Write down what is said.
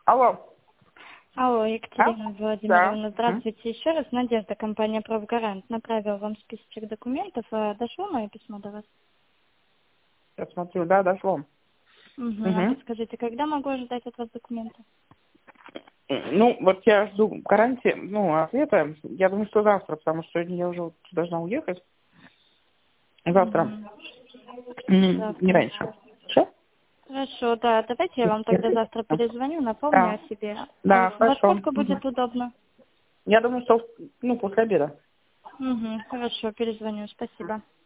Алло. Алло, Екатерина Владимировна, Да. здравствуйте еще раз. Надежда, компания «Профгарант». Направила вам списочек документов. Дошло мое письмо до вас? Я смотрю, да, дошло. А подскажите, когда могу ожидать от вас документы? Ну, вот я жду гарантии, ответа. Я думаю, что завтра, потому что сегодня я уже должна уехать. Завтра. Не Завтра. раньше. Что? Хорошо, да. Давайте я вам тогда завтра перезвоню, напомню Да. о себе. Да, Во хорошо. сколько будет удобно? Я думаю, что, после обеда. Хорошо, перезвоню. Спасибо.